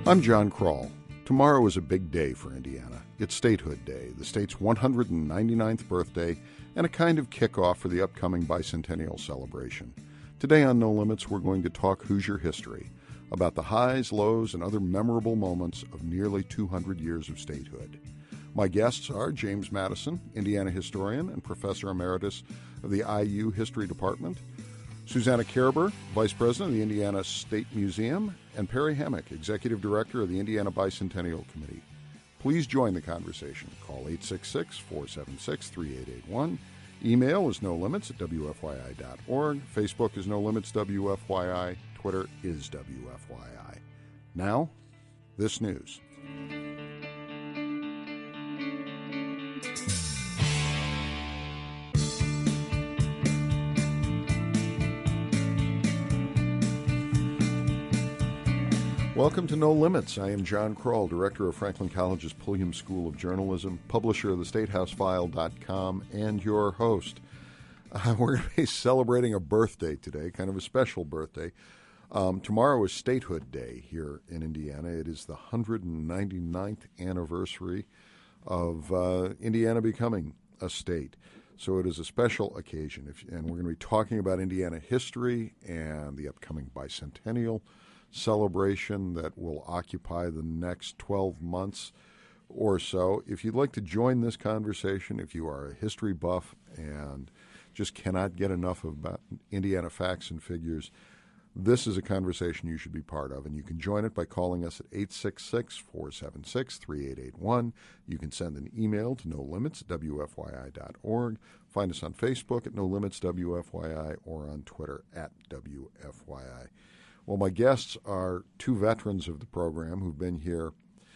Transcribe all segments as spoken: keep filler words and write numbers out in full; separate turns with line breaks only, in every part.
I'm John Kroll. Tomorrow is a big day for Indiana. It's Statehood Day, the state's one hundred ninety-ninth birthday, and a kind of kickoff for the upcoming bicentennial celebration. Today on No Limits, we're going to talk Hoosier history, about the highs, lows, and other memorable moments of nearly two hundred years of statehood. My guests are James Madison, Indiana historian and professor emeritus of the I U History Department, Susanna Kerber, Vice President of the Indiana State Museum, and Perry Hammack, Executive Director of the Indiana Bicentennial Committee. Please join the conversation. Call eight six six, four seven six, three eight eight one. Email is no limits at W F Y I dot org. Facebook is No Limits W F Y I. Twitter is W F Y I. Now, this news. Welcome to No Limits. I am John Kroll, Director of Franklin College's Pulliam School of Journalism, publisher of the State House File dot com, and your host. Uh, we're going to be celebrating a birthday today, kind of a special birthday. Um, tomorrow is Statehood Day here in Indiana. It is the one hundred ninety-ninth anniversary of uh, Indiana becoming a state. So it is a special occasion, if, and we're going to be talking about Indiana history and the upcoming bicentennial celebration that will occupy the next twelve months or so. If you'd like to join this conversation, if you are a history buff and just cannot get enough about Indiana facts and figures, this is a conversation you should be part of, and you can join it by calling us at eight six six, four seven six, three eight eight one. You can send an email to no limits at W F Y I dot org. Find us on Facebook at No Limits W F Y I or on Twitter at W F Y I. Well, my guests are two veterans of the program who've been here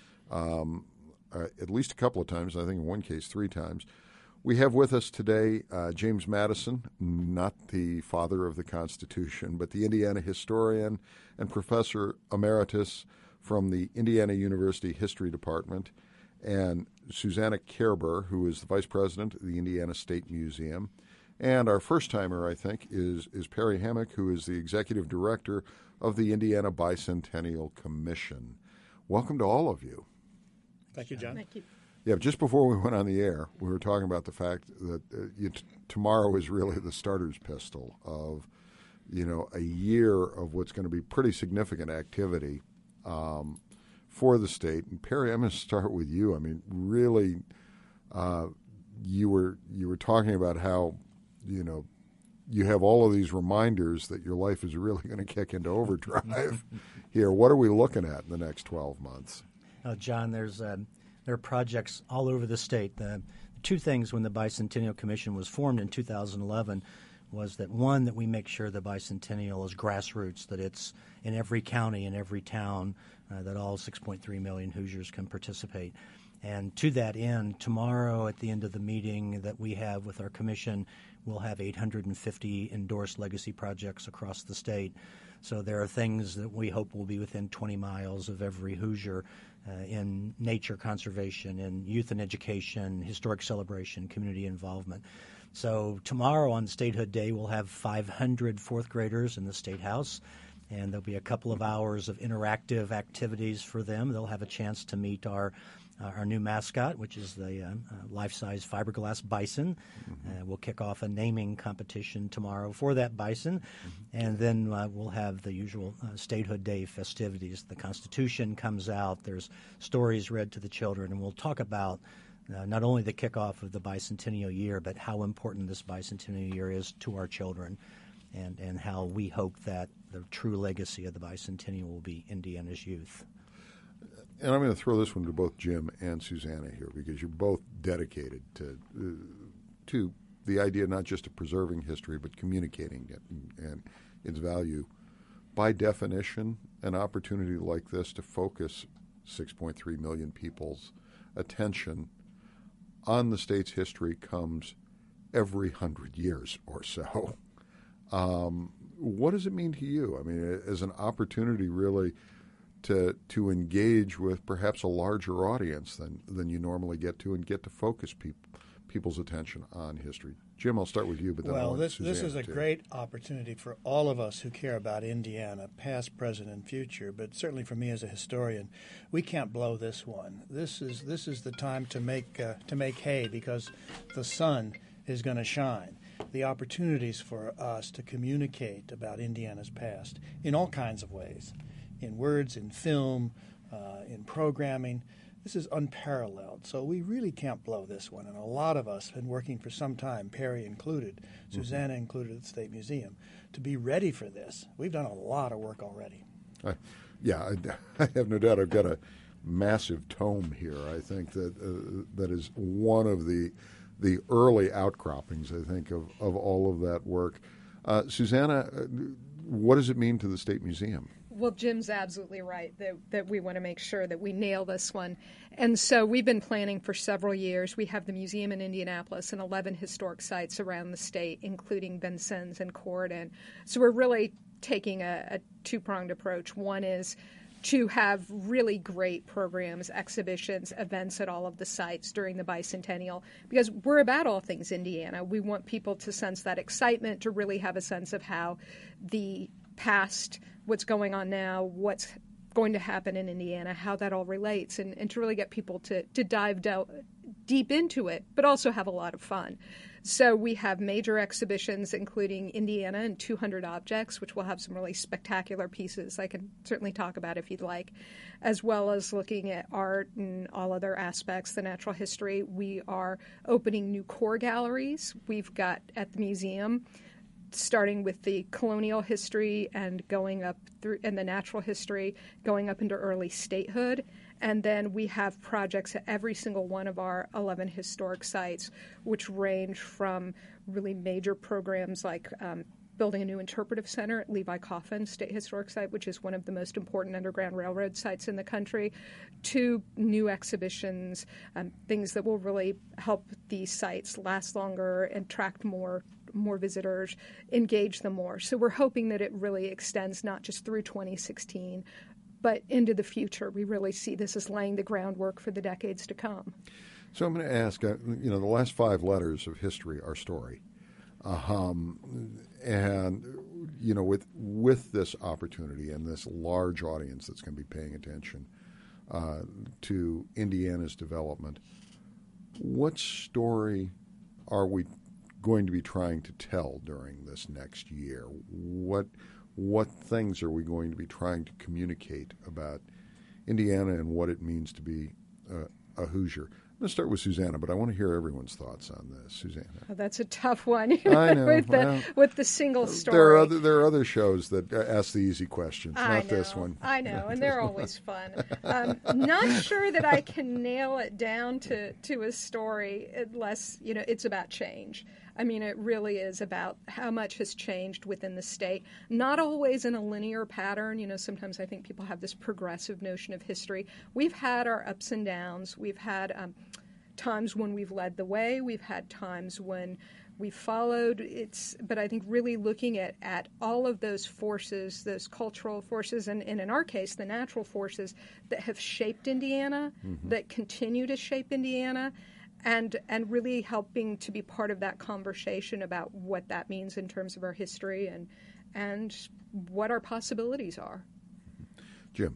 um, uh, at least a couple of times, I think in one case three times. We have with us today uh, James Madison, not the father of the Constitution, but the Indiana historian and professor emeritus from the Indiana University History Department, and Susanna Kerber, who is the vice president of the Indiana State Museum. And our first-timer, I think, is, is Perry Hammack, who is the executive director of the Indiana Bicentennial Commission. Welcome to all of you.
Thank you, John.
Thank you.
Yeah, just before we went on the air, we were talking about the fact that uh, you, t- tomorrow is really the starter's pistol of, you know, a year of what's going to be pretty significant activity um, for the state. And Perry, I'm going to start with you. I mean, really, uh, you were you were talking about how, you know, you have all of these reminders that your life is really going to kick into overdrive here. What are we looking at in the next twelve months?
Uh, John, there's uh, there are projects all over the state. The two things when the Bicentennial Commission was formed in two thousand eleven was that, one, that we make sure the bicentennial is grassroots, that it's in every county, in every town, uh, that all six point three million Hoosiers can participate. And to that end, tomorrow at the end of the meeting that we have with our commission, we'll have eight hundred fifty endorsed legacy projects across the state. So there are things that we hope will be within twenty miles of every Hoosier uh, in nature conservation, in youth and education, historic celebration, community involvement. So tomorrow on Statehood Day, we'll have five hundred fourth graders in the State House, and there'll be a couple of hours of interactive activities for them. They'll have a chance to meet our Uh, our new mascot, which is the uh, uh, life-size fiberglass bison. Mm-hmm. Uh, we'll kick off a naming competition tomorrow for that bison, mm-hmm. and then uh, we'll have the usual uh, Statehood Day festivities. The Constitution comes out. There's stories read to the children, and we'll talk about uh, not only the kickoff of the bicentennial year, but how important this bicentennial year is to our children, and, and how we hope that the true legacy of the bicentennial will be Indiana's youth.
And I'm going to throw this one to both Jim and Susanna here, because you're both dedicated to uh, to the idea not just of preserving history, but communicating it and, and its value. By definition, an opportunity like this to focus six point three million people's attention on the state's history comes every hundred years or so. Um, what does it mean to you? I mean, as an opportunity really to to engage with perhaps a larger audience than, than you normally get to, and get to focus peop, people's attention on history. Jim, I'll start with you, but then
well,
I'll let
this
Susanna
this is a
too.
great opportunity for all of us who care about Indiana, past, present, and future. But certainly for me as a historian, we can't blow this one. This is this is the time to make uh, to make hay, because the sun is going to shine. The opportunities for us to communicate about Indiana's past in all kinds of ways, in words, in film, uh, in programming. This is unparalleled, so we really can't blow this one. And a lot of us have been working for some time, Perry included, mm-hmm. Susanna included at the State Museum, to be ready for this. We've done a lot of work already.
Uh, yeah, I, I have no doubt I've got a massive tome here, I think, that uh, that is one of the the early outcroppings, I think, of, of all of that work. Uh, Susanna, what does it mean to the State Museum?
Well, Jim's absolutely right that, that we want to make sure that we nail this one. And so we've been planning for several years. We have the museum in Indianapolis and eleven historic sites around the state, including Vincennes and Corydon. So we're really taking a, a two-pronged approach. One is to have really great programs, exhibitions, events at all of the sites during the bicentennial, because we're about all things Indiana. We want people to sense that excitement, to really have a sense of how the past, what's going on now, what's going to happen in Indiana, how that all relates, and, and to really get people to, to dive do- deep into it, but also have a lot of fun. So we have major exhibitions, including Indiana and two hundred Objects, which will have some really spectacular pieces I can certainly talk about if you'd like, as well as looking at art and all other aspects, the natural history. We are opening new core galleries. We've got at the museum, starting with the colonial history and going up through, and the natural history, going up into early statehood. And then we have projects at every single one of our eleven historic sites, which range from really major programs like um, building a new interpretive center at Levi Coffin State Historic Site, which is one of the most important Underground Railroad sites in the country, to new exhibitions, um, things that will really help these sites last longer, attract more more visitors, engage them more. So we're hoping that it really extends not just through twenty sixteen, but into the future. We really see this as laying the groundwork for the decades to come.
So I'm going to ask, uh, you know, the last five letters of history are story. Um, and, you know, with with this opportunity and this large audience that's going to be paying attention uh, to Indiana's development, what story are we going to be trying to tell during this next year? What what things are we going to be trying to communicate about Indiana and what it means to be a, a Hoosier? I'm going to start with Susanna, but I want to hear everyone's thoughts on this. Susanna.
Oh, that's a tough one.
I know.
with, the,
well,
with the single story.
There are, other, there are other shows that ask the easy questions,
I
not
know,
this one.
I know, and they're always fun. Um, not sure that I can nail it down to, to a story unless, you know, it's about change. I mean, it really is about how much has changed within the state, not always in a linear pattern. You know, sometimes I think people have this progressive notion of history. We've had our ups and downs. We've had um, times when we've led the way. We've had times when we followed. It's, but I think really looking at, at all of those forces, those cultural forces, and, and in our case, the natural forces that have shaped Indiana, mm-hmm. that continue to shape Indiana, and and really helping to be part of that conversation about what that means in terms of our history and and what our possibilities are.
Jim.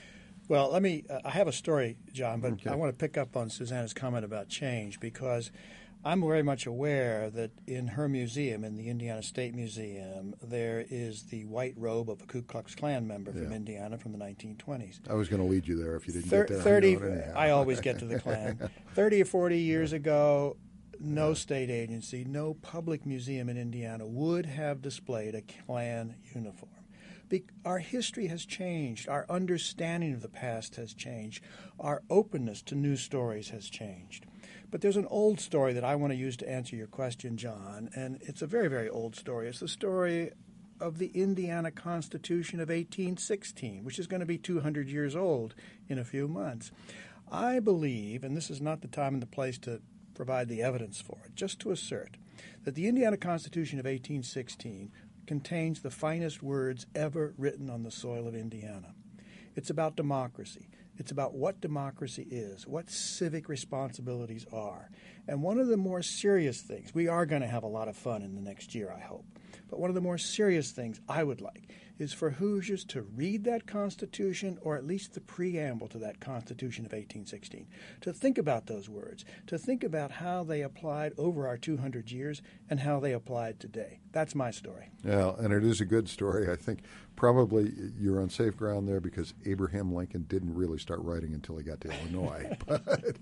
Well, let me, uh, I have a story, John, but
okay.
I want to pick up on Susanna's comment about change, because I'm very much aware that in her museum, in the Indiana State Museum, there is the white robe of a Ku Klux Klan member yeah. from Indiana from the nineteen twenties.
I was going to lead you there if you didn't
Thir-
get there.
thirty,
I,
I always get to the Klan. thirty or forty years yeah. ago, no yeah. state agency, no public museum in Indiana would have displayed a Klan uniform. Be- our history has changed. Our understanding of the past has changed. Our openness to new stories has changed. But there's an old story that I want to use to answer your question, John, and it's a very, very old story. It's the story of the Indiana Constitution of eighteen sixteen, which is going to be two hundred years old in a few months. I believe, and this is not the time and the place to provide the evidence for it, just to assert that the Indiana Constitution of eighteen sixteen contains the finest words ever written on the soil of Indiana. It's about democracy. It's about what democracy is, what civic responsibilities are. And one of the more serious things, we are going to have a lot of fun in the next year, I hope, but one of the more serious things I would like is for Hoosiers to read that Constitution, or at least the preamble to that Constitution of eighteen sixteen, to think about those words, to think about how they applied over our two hundred years and how they applied today. That's my story.
Yeah, and it is a good story. I think probably you're on safe ground there because Abraham Lincoln didn't really start writing until he got to Illinois. But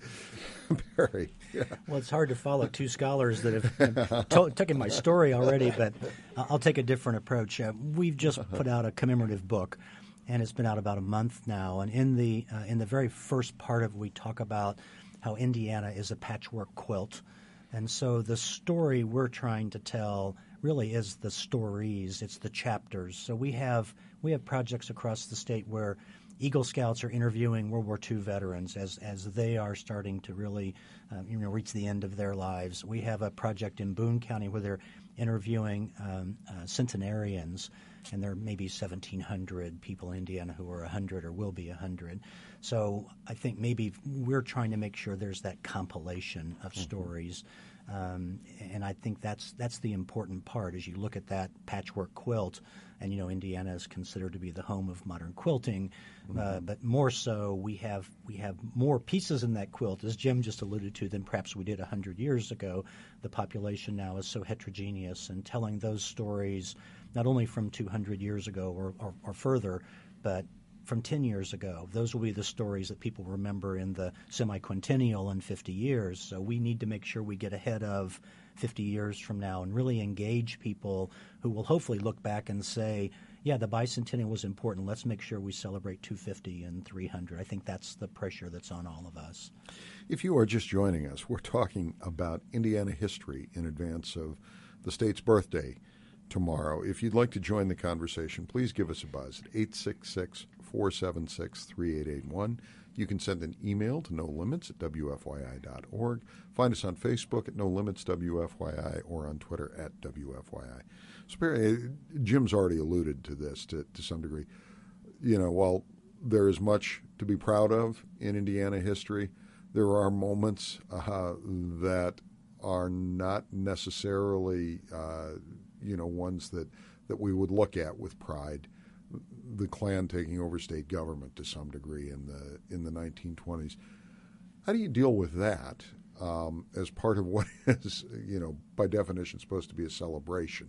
Barry, yeah.
Well, it's hard to follow two scholars that have to- taken my story already, but I'll take a different approach. Uh, we've just put out a commemorative book, and it's been out about a month now. And in the uh, in the very first part of it, we talk about how Indiana is a patchwork quilt. And so the story we're trying to tell really is the stories, it's the chapters. So we have we have projects across the state where Eagle Scouts are interviewing World War Two veterans as as they are starting to really uh, you know reach the end of their lives. We have a project in Boone County where they're interviewing um, uh, centenarians, and there are maybe seventeen hundred people in Indiana who are one hundred or will be one hundred. So I think maybe we're trying to make sure there's that compilation of mm-hmm. stories. Um, and I think that's that's the important part as you look at that patchwork quilt. And, you know, Indiana is considered to be the home of modern quilting. Mm-hmm. Uh, but more so, we have we have more pieces in that quilt, as Jim just alluded to, than perhaps we did one hundred years ago. The population now is so heterogeneous, and telling those stories not only from two hundred years ago or, or, or further, but from ten years ago. Those will be the stories that people remember in the semi-quintennial in fifty years. So we need to make sure we get ahead of fifty years from now and really engage people who will hopefully look back and say, yeah, the bicentennial was important. Let's make sure we celebrate two fifty and three hundred. I think that's the pressure that's on all of us.
If you are just joining us, we're talking about Indiana history in advance of the state's birthday tomorrow. If you'd like to join the conversation, please give us a buzz at eight six six, four seven six, three eight eight one. You can send an email to no limits at w f y i dot org. Find us on Facebook at no limits w f y i or on Twitter at w f y i. So, Barry, Jim's already alluded to this to, to some degree. You know, while there is much to be proud of in Indiana history, there are moments uh, that are not necessarily uh, you know, ones that, that we would look at with pride. The Klan taking over state government to some degree in the in the nineteen twenties. How do you deal with that um, as part of what is, you know, by definition supposed to be a celebration?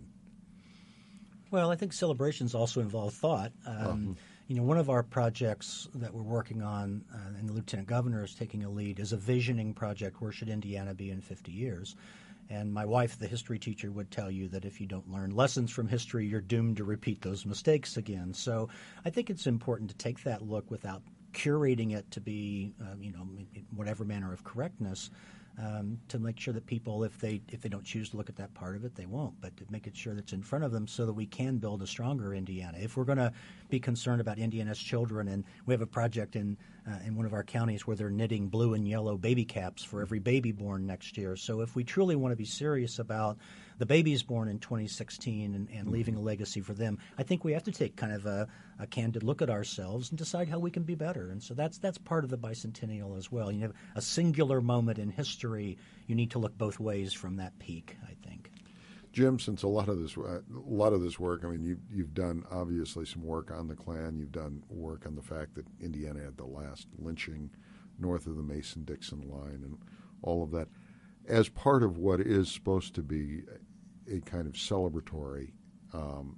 Well, I think celebrations also involve thought. Um, uh-huh. You know, one of our projects that we're working on, uh, and the Lieutenant Governor is taking a lead, is a visioning project. Where should Indiana be in fifty years? And my wife, the history teacher, would tell you that if you don't learn lessons from history, you're doomed to repeat those mistakes again. So I think it's important to take that look without curating it to be, uh, you know, in whatever manner of correctness, um, to make sure that people, if they if they don't choose to look at that part of it, they won't. But to make it sure that's in front of them so that we can build a stronger Indiana. If we're going to be concerned about Indiana's children, and we have a project in uh, in one of our counties where they're knitting blue and yellow baby caps for every baby born next year. So if we truly want to be serious about the babies born in twenty sixteen and, and leaving a legacy for them, I think we have to take kind of a, a candid look at ourselves and decide how we can be better. And so that's that's part of the bicentennial as well. You have a singular moment in history. You need to look both ways from that peak, I think.
Jim, since a lot of this, uh, a lot of this work, I mean, you've, you've done obviously some work on the Klan. You've done work on the fact that Indiana had the last lynching north of the Mason-Dixon line and all of that. As part of what is supposed to be a kind of celebratory um,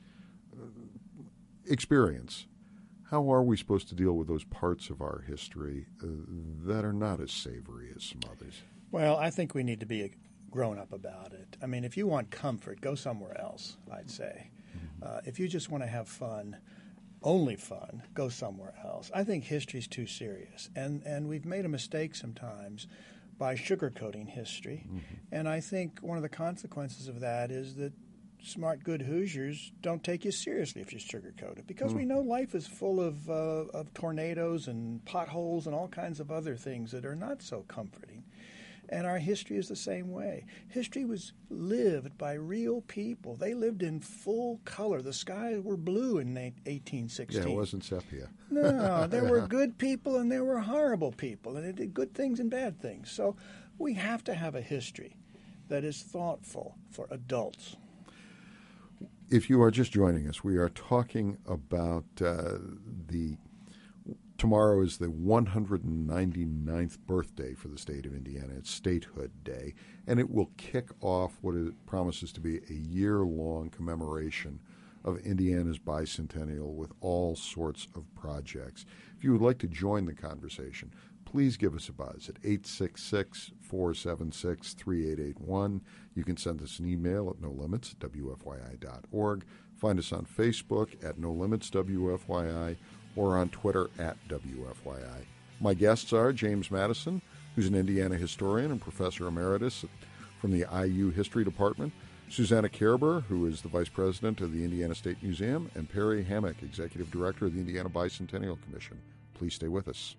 experience, how are we supposed to deal with those parts of our history uh, that are not as savory as some others?
Well, I think we need to be grown up about it. I mean, if you want comfort, go somewhere else, I'd say. Mm-hmm. Uh, if you just want to have fun, only fun, go somewhere else. I think history's too serious, and, and we've made a mistake sometimes by sugarcoating history. Mm-hmm. And I think one of the consequences of that is that smart, good Hoosiers don't take you seriously if you sugarcoat it, because mm-hmm. we know life is full of, uh, of tornadoes and potholes and all kinds of other things that are not so comforting. And our history is the same way. History was lived by real people. They lived in full color. The skies were blue in eighteen sixteen.
Yeah, it wasn't sepia.
No, there were good people and there were horrible people, and it did good things and bad things. So we have to have a history that is thoughtful for adults.
If you are just joining us, we are talking about uh, the tomorrow is the one hundred ninety-ninth birthday for the state of Indiana. It's Statehood Day, and it will kick off what it promises to be a year-long commemoration of Indiana's bicentennial with all sorts of projects. If you would like to join the conversation, please give us a buzz at eight six six, four seven six, three eight eight one. You can send us an email at no limits at w f y i dot org. Find us on Facebook at no limits w f y i or on Twitter at W F Y I. My guests are James Madison, who's an Indiana historian and professor emeritus from the I U History Department, Susanna Kerber, who is the vice president of the Indiana State Museum, and Perry Hammack, executive director of the Indiana Bicentennial Commission. Please stay with us.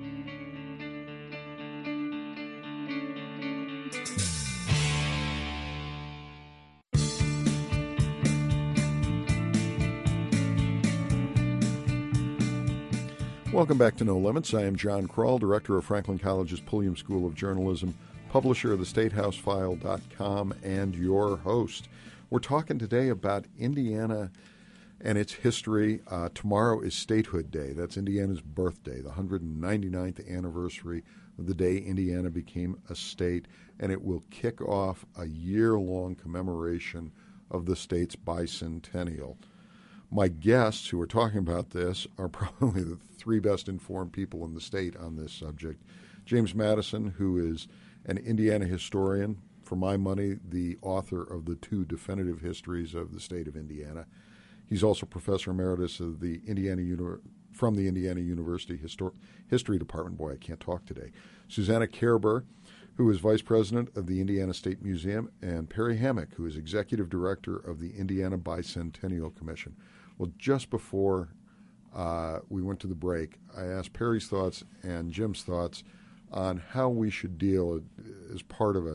Welcome back to No Limits. I am John Kroll, director of Franklin College's Pulliam School of Journalism, publisher of the state house file dot com, and your host. We're talking today about Indiana and its history. Uh, tomorrow is Statehood Day. That's Indiana's birthday, the one hundred ninety-ninth anniversary of the day Indiana became a state, and it will kick off a year-long commemoration of the state's bicentennial. My guests who are talking about this are probably the three best informed people in the state on this subject. James Madison, who is an Indiana historian, for my money, the author of the two definitive histories of the state of Indiana. He's also professor emeritus of the Indiana Uni- from the Indiana University Histor- History Department. Boy, I can't talk today. Susanna Kerber, who is vice president of the Indiana State Museum, and Perry Hammack, who is executive director of the Indiana Bicentennial Commission. Well, just before uh, we went to the break, I asked Perry's thoughts and Jim's thoughts on how we should deal as part of a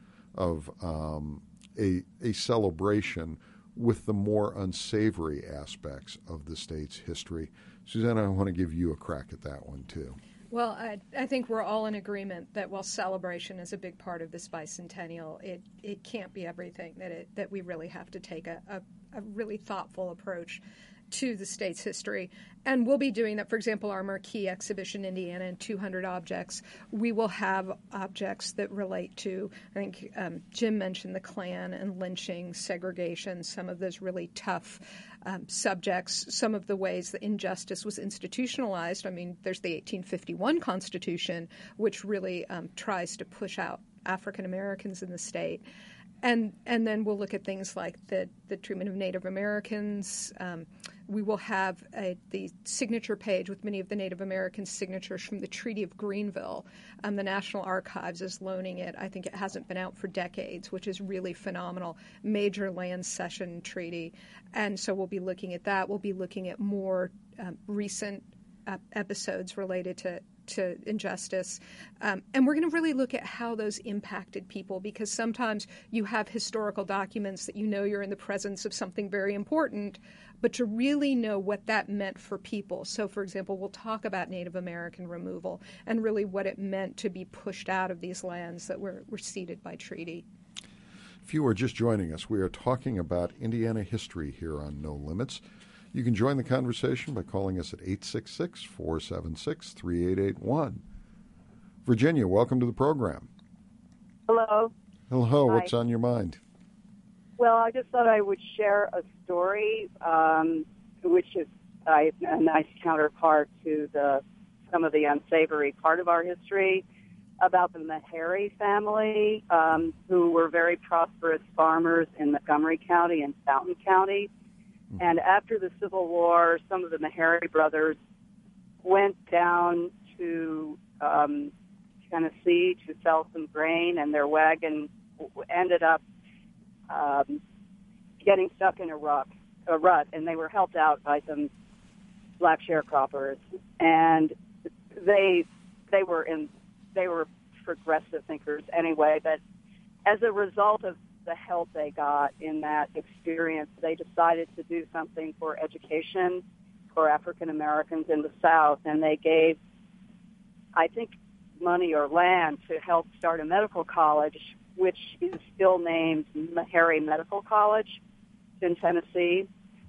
of um, a, a celebration with the more unsavory aspects of the state's history. Susanna, I want to give you a crack at that one, too.
Well, I, I think we're all in agreement that while celebration is a big part of this bicentennial, it, it can't be everything, that it that we really have to take a, a, a really thoughtful approach to the state's history. And we'll be doing that. For example, our marquee exhibition, Indiana in two hundred Objects, we will have objects that relate to, I think um, Jim mentioned the Klan and lynching, segregation, some of those really tough um, subjects, some of the ways that injustice was institutionalized. I mean, there's the eighteen fifty-one Constitution, which really um, tries to push out African Americans in the state. And and then we'll look at things like the, the treatment of Native Americans. Um, we will have a, the signature page with many of the Native American signatures from the Treaty of Greenville. Um, the National Archives is loaning it. I think it hasn't been out for decades, which is really phenomenal. Major land cession treaty. And so we'll be looking at that. We'll be looking at more um, recent uh, episodes related to to injustice. Um, and we're going to really look at how those impacted people, because sometimes you have historical documents that you know you're in the presence of something very important, but to really know what that meant for people. So, for example, we'll talk about Native American removal and really what it meant to be pushed out of these lands that were, were ceded by treaty.
If you are just joining us, we are talking about Indiana history here on No Limits. You can join the conversation by calling us at eight six six, four seven six, three eight eight one. Virginia, welcome to the program.
Hello.
Hello.
Hi.
What's on your mind?
Well, I just thought I would share a story, um, which is uh, a nice counterpart to the some of the unsavory part of our history, about the Meharry family, um, who were very prosperous farmers in Montgomery County and Fountain County. And after the Civil War, some of the Meharry brothers went down to um, Tennessee to sell some grain, and their wagon ended up um, getting stuck in a rut, a rut, and they were helped out by some black sharecroppers. And they they were in they were progressive thinkers anyway, but as a result of the help they got in that experience, they decided to do something for education for African Americans in the South, and they gave, I think, money or land to help start a medical college, which is still named Meharry Medical College in Tennessee,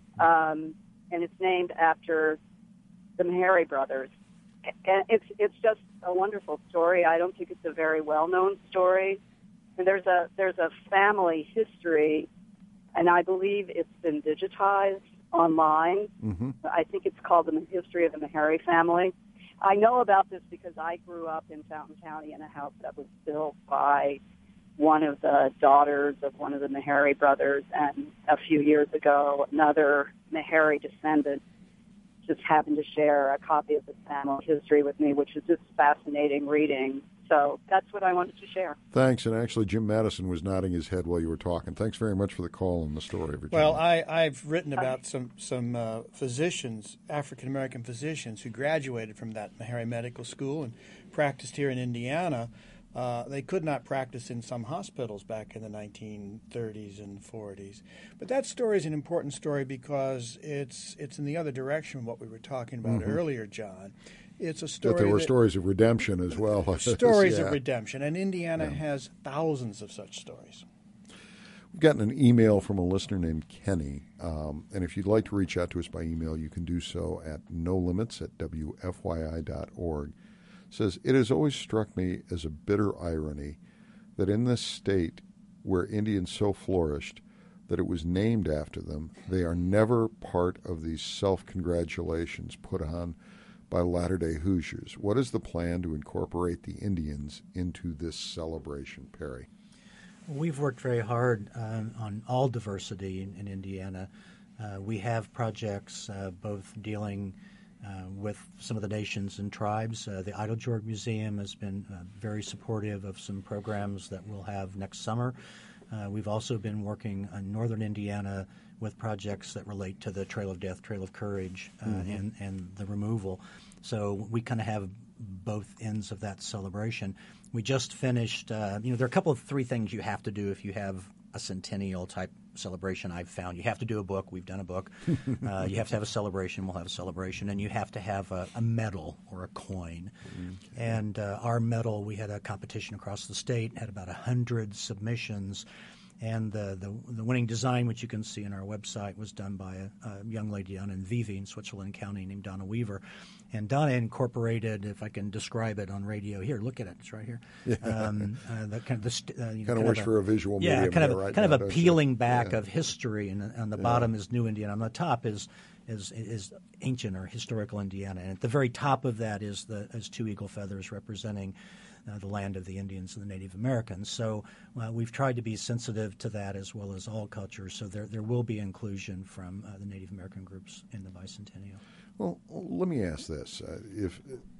um, and it's named after the Meharry brothers. And it's it's just a wonderful story. I don't think it's a very well-known story. And there's a there's a family history, and I believe it's been digitized online. Mm-hmm. I think it's called the History of the Meharry Family. I know about this because I grew up in Fountain County in a house that was built by one of the daughters of one of the Meharry brothers, and a few years ago, another Meharry descendant just happened to share a copy of the family history with me, which is just fascinating reading. So that's what I wanted to share.
Thanks. And actually, Jim Madison was nodding his head while you were talking. Thanks very much for the call and the story, Virginia.
Well, I, I've written about some, some uh, physicians, African-American physicians, who graduated from that Meharry Medical School and practiced here in Indiana. Uh, they could not practice in some hospitals back in the nineteen thirties and forties. But that story is an important story because it's it's in the other direction of what we were talking about mm-hmm. earlier, John. It's a story
that there were
that,
stories of redemption as well.
Stories
yeah.
of redemption, and Indiana
yeah.
has thousands of such stories.
We've gotten an email from a listener named Kenny, um, and if you'd like to reach out to us by email, you can do so at no limits at w f y i dot org. It says, it has always struck me as a bitter irony that in this state where Indians so flourished that it was named after them, they are never part of these self-congratulations put on by Latter-day Hoosiers. What is the plan to incorporate the Indians into this celebration, Perry?
We've worked very hard um, on all diversity in, in Indiana. Uh, we have projects uh, both dealing uh, with some of the nations and tribes. Uh, the Eiteljorg Museum has been uh, very supportive of some programs that we'll have next summer. Uh, we've also been working in northern Indiana with projects that relate to the Trail of Death, Trail of Courage, uh, mm-hmm. and, and the removal. So we kind of have both ends of that celebration. We just finished, uh, you know, there are a couple of three things you have to do if you have a centennial type celebration. I've found you have to do a book. We've done a book. Uh, you have to have a celebration. We'll have a celebration. And you have to have a, a medal or a coin. Mm-hmm. And uh, our medal, we had a competition across the state, had about one hundred submissions. And the, the the winning design, which you can see on our website, was done by a, a young lady down in Vivi in Switzerland County named Donna Weaver. And Donna incorporated, if I can describe it on radio, here, look at it, it's right here. Yeah. Um, uh, the, kind of, the, uh, you know,
kind of wish
a,
for a visual
yeah,
medium
kind of,
there right
kind
now,
of a peeling
you?
back
yeah.
of history, and on the
yeah.
bottom is New Indiana. On the top is is is ancient or historical Indiana, and at the very top of that is the is two eagle feathers representing Uh, the land of the Indians and the Native Americans. So uh, we've tried to be sensitive to that as well as all cultures. So there there will be inclusion from uh, the Native American groups in the bicentennial.
Well, let me ask this. Uh, if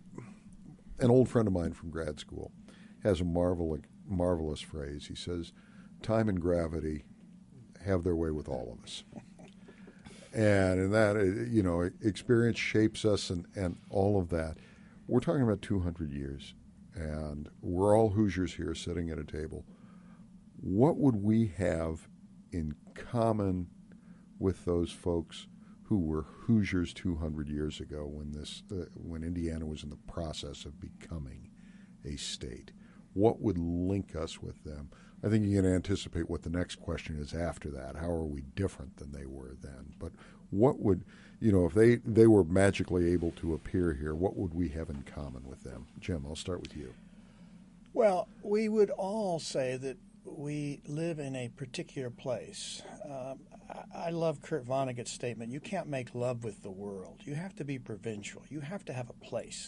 an old friend of mine from grad school has a marvel, marvelous phrase. He says, time and gravity have their way with all of us. And in that, you know, experience shapes us and, and all of that. We're talking about two hundred years. And we're all Hoosiers here sitting at a table. What would we have in common with those folks who were Hoosiers two hundred years ago when this, uh, when Indiana was in the process of becoming a state? What would link us with them? I think you can anticipate what the next question is after that. How are we different than they were then? But what would, you know, if they, they were magically able to appear here, what would we have in common with them? Jim, I'll start with you.
Well, we would all say that we live in a particular place. Um, I, I love Kurt Vonnegut's statement, you can't make love with the world. You have to be provincial. You have to have a place.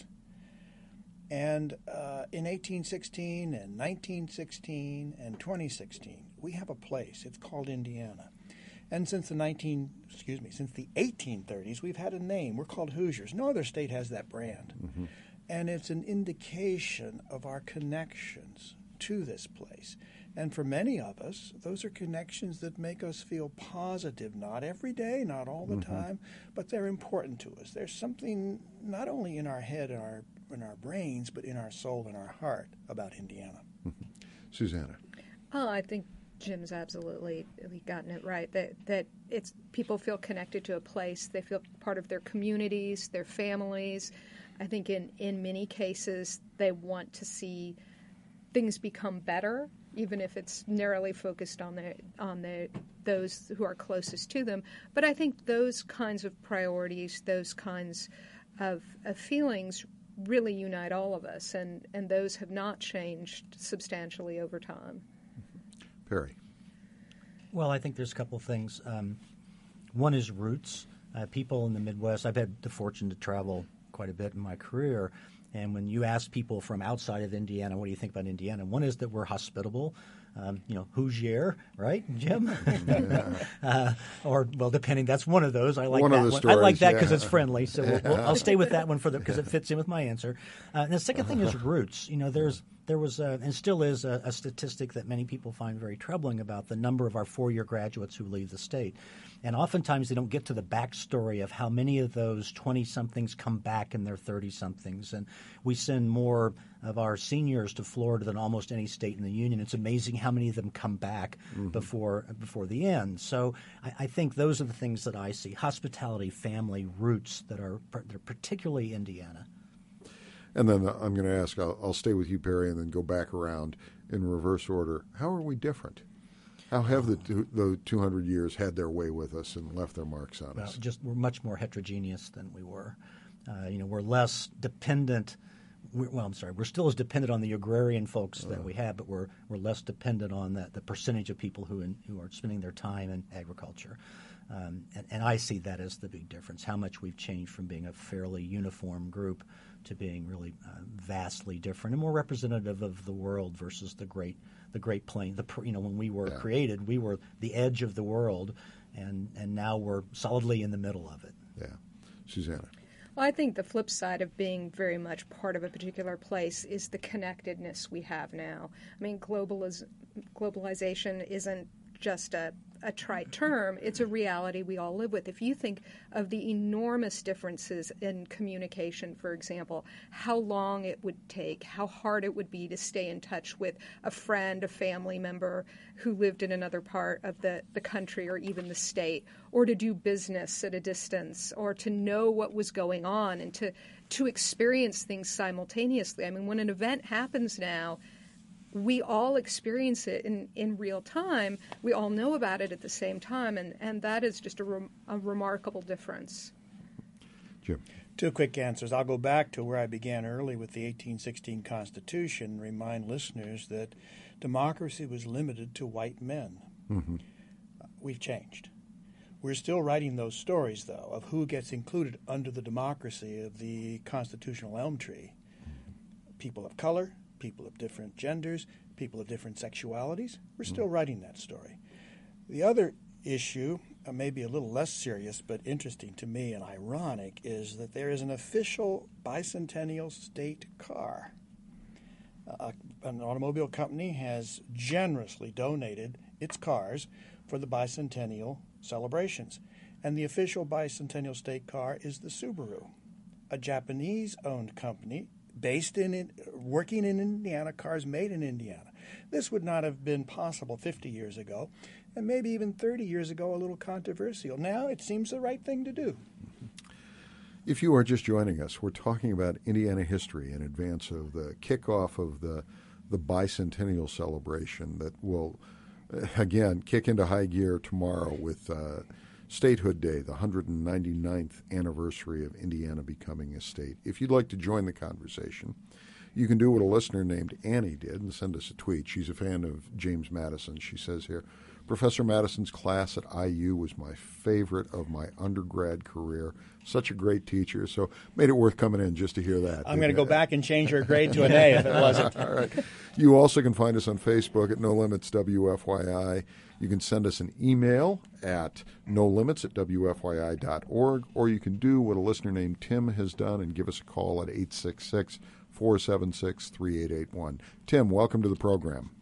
And uh, in eighteen sixteen and nineteen sixteen and twenty sixteen, we have a place. It's called Indiana. And since the nineteen, excuse me, since the eighteen thirties, we've had a name. We're called Hoosiers. No other state has that brand. Mm-hmm. And it's an indication of our connections to this place. And for many of us, those are connections that make us feel positive, not every day, not all the mm-hmm. time, but they're important to us. There's something not only in our head and our in our brains, but in our soul and our heart about Indiana.
Mm-hmm. Susanna.
Oh, I think Jim's absolutely gotten it right. That that it's people feel connected to a place. They feel part of their communities, their families. I think in, in many cases they want to see things become better, even if it's narrowly focused on the on the those who are closest to them. But I think those kinds of priorities, those kinds of, of feelings really unite all of us, and, and those have not changed substantially over time.
Perry.
Well, I think there's a couple of things. Um, one is roots. Uh, people in the Midwest, I've had the fortune to travel quite a bit in my career, and when you ask people from outside of Indiana, what do you think about Indiana? One is that we're hospitable. Um, you know, Hoosier, right, Jim? uh, or, well, depending, that's one of those. I like
one
that
of the
one.
Stories,
I like that because
yeah.
it's friendly, so we'll, we'll, I'll stay with that one for the because it fits in with my answer. Uh, and the second thing is roots. You know, there's there was a, and still is a, a statistic that many people find very troubling about the number of our four-year graduates who leave the state. And oftentimes they don't get to the backstory of how many of those twenty-somethings come back in their thirty-somethings. And we send more of our seniors to Florida than almost any state in the union. It's amazing how many of them come back mm-hmm. before before the end. So I, I think those are the things that I see: hospitality, family, roots that are they're particularly Indiana.
And then I'm going to ask, I'll, I'll stay with you, Perry, and then go back around in reverse order. How are we different? How have the, two, the two hundred years had their way with us and left their marks on
well,
us?
Just we're much more heterogeneous than we were. Uh, you know, we're less dependent. We're, well, I'm sorry, we're still as dependent on the agrarian folks uh, that we have, but we're we're less dependent on the, the percentage of people who in, who are spending their time in agriculture. Um, and, and I see that as the big difference, how much we've changed from being a fairly uniform group to being really uh, vastly different and more representative of the world versus the great the Great Plain. The you know when we were yeah. created, we were the edge of the world, and and now we're solidly in the middle of it.
Yeah, Susanna.
Well, I think the flip side of being very much part of a particular place is the connectedness we have now. I mean, globaliz- globalization isn't just a, a trite term. It's a reality we all live with. If you think of the enormous differences in communication, for example, how long it would take, how hard it would be to stay in touch with a friend, a family member who lived in another part of the, the country or even the state, or to do business at a distance, or to know what was going on and to, to experience things simultaneously. I mean, when an event happens now, we all experience it in, in real time. We all know about it at the same time, and, and that is just a, re- a remarkable difference.
Jim.
Two quick answers. I'll go back to where I began early with the eighteen sixteen Constitution and remind listeners that democracy was limited to white men. Mm-hmm. Uh, we've changed. We're still writing those stories, though, of who gets included under the democracy of the constitutional elm tree. People of color, people of different genders, people of different sexualities. We're still writing that story. The other issue, uh, maybe a little less serious but interesting to me and ironic, is that there is an official bicentennial state car. Uh, an automobile company has generously donated its cars for the bicentennial celebrations. And the official bicentennial state car is the Subaru, a Japanese-owned company based in, working in Indiana, cars made in Indiana. This would not have been possible fifty years ago, and maybe even thirty years ago a little controversial. Now it seems the right thing to do.
If you are just joining us, we're talking about Indiana history in advance of the kickoff of the, the bicentennial celebration that will, again, kick into high gear tomorrow with uh, Statehood Day, the one hundred ninety-ninth anniversary of Indiana becoming a state. If you'd like to join the conversation, you can do what a listener named Annie did and send us a tweet. She's a fan of James Madison. She says here, Professor Madison's class at I U was my favorite of my undergrad career. Such a great teacher, so made it worth coming in just to hear that.
I'm going to go back and change her grade to an A if it wasn't.
All right. You also can find us on Facebook at No Limits W F Y I. You can send us an email at no limits at W F Y I dot org, or you can do what a listener named Tim has done and give us a call at eight six six, four seven six, three eight eight one. Tim, welcome to the program.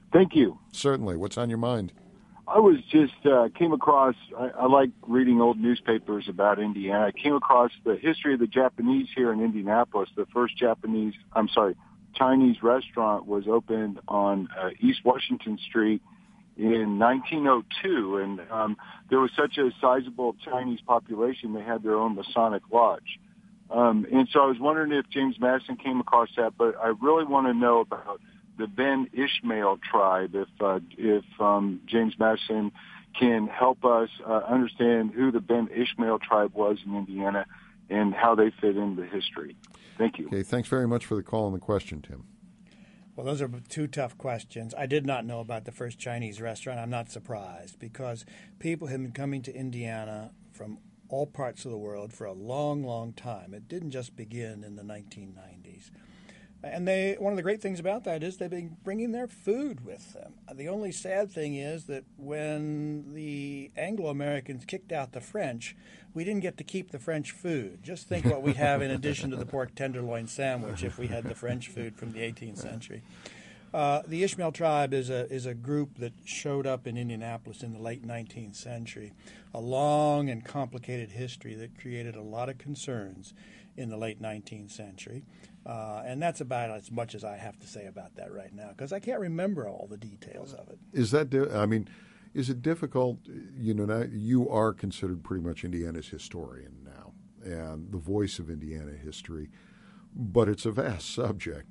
Thank you.
Certainly. What's on your mind?
I was just uh, came across, I, I like reading old newspapers about Indiana. I came across the history of the Japanese here in Indianapolis. The first Japanese, I'm sorry, Chinese restaurant was opened on uh, East Washington Street in nineteen oh two, and um, there was such a sizable Chinese population, they had their own Masonic lodge. Um, and so I was wondering if James Madison came across that, but I really want to know about the Ben Ishmael tribe, if uh, if um, James Madison can help us uh, understand who the Ben Ishmael tribe was in Indiana and how they fit into history. Thank you.
Okay, thanks very much for the call and the question, Tim.
Well, those are two tough questions. I did not know about the first Chinese restaurant. I'm not surprised because people have been coming to Indiana from all parts of the world for a long, long time. It didn't just begin in the nineteen nineties. And they, one of the great things about that is they've been bringing their food with them. The only sad thing is that when the Anglo-Americans kicked out the French, we didn't get to keep the French food. Just think what we'd have in addition to the pork tenderloin sandwich if we had the French food from the eighteenth century. Uh, the Ishmael tribe is a is a group that showed up in Indianapolis in the late nineteenth century, a long and complicated history that created a lot of concerns in the late nineteenth century. Uh, and that's about as much as I have to say about that right now, because I can't remember all the details of it.
Is that, di- I mean, is it difficult, you know, now you are considered pretty much Indiana's historian now, and the voice of Indiana history, but it's a vast subject.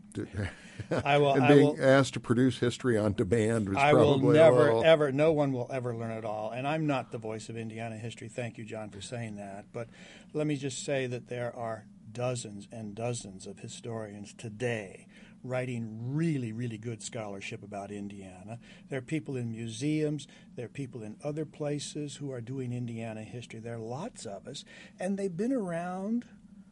I will,
and
I
being
will,
asked to produce history on demand is
I
probably
will never,
a little...
ever, no one will ever learn it all. And I'm not the voice of Indiana history. Thank you, John, for saying that. But let me just say that there are dozens and dozens of historians today writing really, really good scholarship about Indiana. There are people in museums. There are people in other places who are doing Indiana history. There are lots of us, and they've been around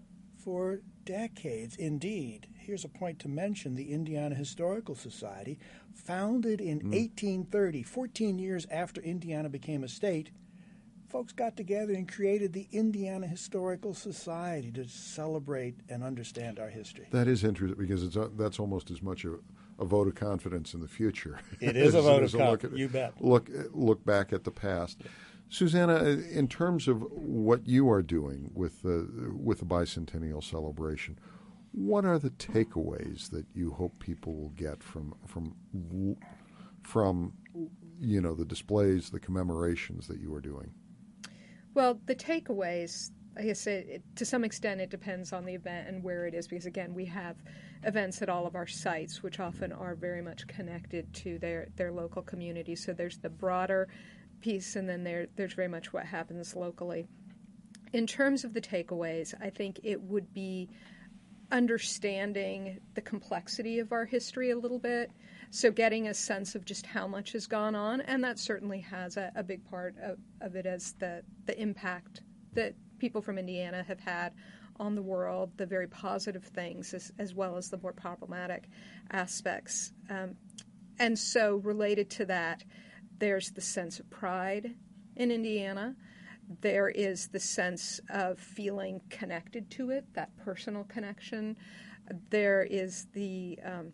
for decades. Indeed, here's a point to mention. The Indiana Historical Society, founded in mm. eighteen thirty, fourteen years after Indiana became a state, folks got together and created the Indiana Historical Society to celebrate and understand our history.
That is interesting because it's a, that's almost as much a, a vote of confidence in the future.
It is a vote of confidence,
at,
you bet.
Look, look back at the past. Yeah. Susanna, in terms of what you are doing with the, with the bicentennial celebration, what are the takeaways that you hope people will get from from from you know the displays, the commemorations that you are doing?
Well, the takeaways, I guess it, it, to some extent it depends on the event and where it is, because, again, we have events at all of our sites, which often are very much connected to their, their local community. So there's the broader piece, and then there there's very much what happens locally. In terms of the takeaways, I think it would be understanding the complexity of our history a little bit, so getting a sense of just how much has gone on, and that certainly has a, a big part of, of it as the, the impact that people from Indiana have had on the world, the very positive things as, as well as the more problematic aspects. Um, and so related to that, there's the sense of pride in Indiana. There is the sense of feeling connected to it, that personal connection. There is the um,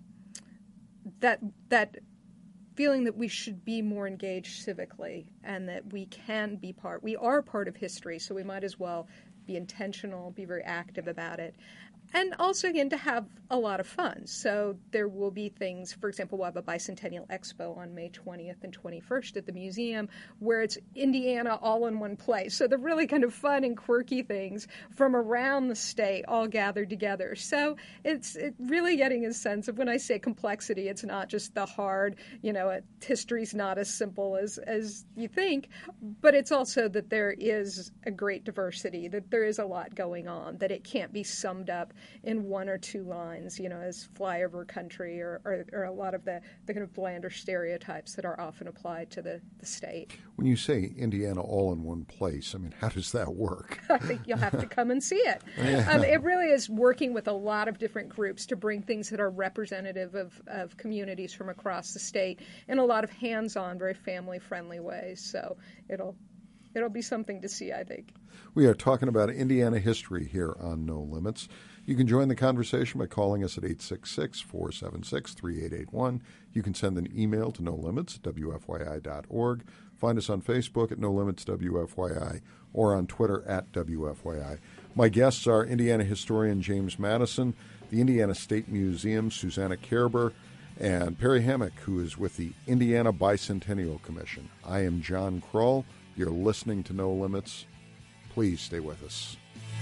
that that feeling that we should be more engaged civically and that we can be part. We are part of history, so we might as well be intentional, be very active about it. And also, again, to have a lot of fun. So there will be things, for example, we'll have a Bicentennial Expo on May twentieth and twenty-first at the museum where it's Indiana all in one place. So they're really kind of fun and quirky things from around the state all gathered together. So it's it really getting a sense of, when I say complexity, it's not just the hard, you know, history's not as simple as, as you think, but it's also that there is a great diversity, that there is a lot going on, that it can't be summed up in one or two lines, you know, as flyover country or, or, or a lot of the, the kind of blander stereotypes that are often applied to the, the state.
When you say Indiana all in one place, I mean, how does that work?
I think you'll have to come and see it. Yeah. Um, it really is working with a lot of different groups to bring things that are representative of, of communities from across the state in a lot of hands-on, very family-friendly ways. So it'll it'll be something to see, I think.
We are talking about Indiana history here on No Limits. You can join the conversation by calling us at eight six six, four seven six, three eight eight one. You can send an email to no limits at w f y i dot org. Find us on Facebook at No Limits W F Y I or on Twitter at W F Y I. My guests are Indiana historian James Madison, the Indiana State Museum, Susanna Kerber, and Perry Hammack, who is with the Indiana Bicentennial Commission. I am John Kroll. You're listening to No Limits. Please stay with us.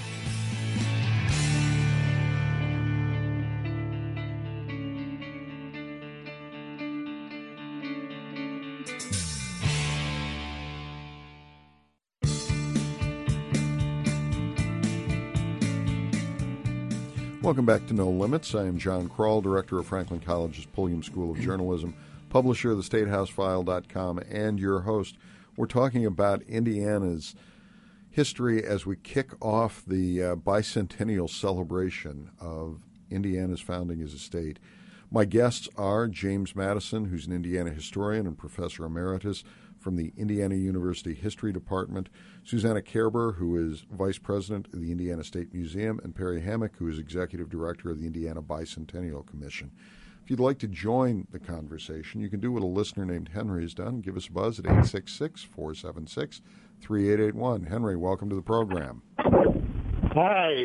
Welcome back to No Limits. I am John Kroll, director of Franklin College's Pulliam School of Journalism, publisher of the state house file dot com, and your host. We're talking about Indiana's history as we kick off the uh, bicentennial celebration of Indiana's founding as a state. My guests are James Madison, who's an Indiana historian and professor emeritus from the Indiana University History Department, Susanna Kerber, who is vice president of the Indiana State Museum, and Perry Hammack, who is executive director of the Indiana Bicentennial Commission. If you'd like to join the conversation, you can do what a listener named Henry has done. Give us a buzz at eight six six, four seven six, three eight eight one. Henry, welcome to the program.
Hi.